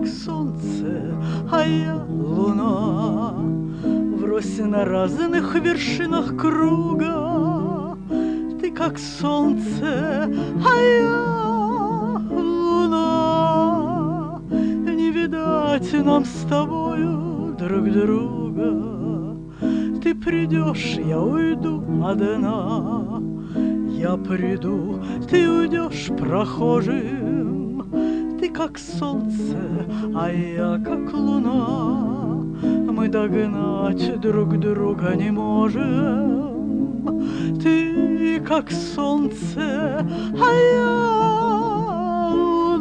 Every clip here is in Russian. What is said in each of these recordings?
солнце, а я луна. Врозь на разных вершинах круга. Ты как солнце, а я луна. Не видать нам с тобою друг друга. Ты придешь, я уйду одна. Я приду, ты уйдешь прохожим. Ты как солнце, а я как луна. Мы догнать друг друга не можем. Ты как солнце, а я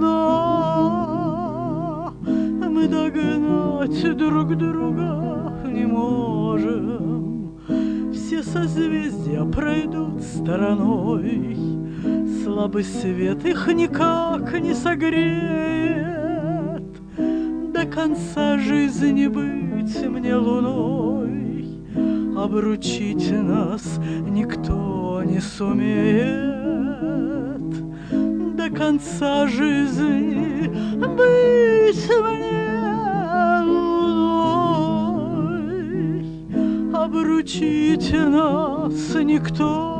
луна. Мы догнать друг друга не можем. Все созвездия пройдут стороной. Слабый свет их никак не согреет. До конца жизни быть мне луной. Обручить нас никто не сумеет. До конца жизни быть мне луной. Обручить нас никто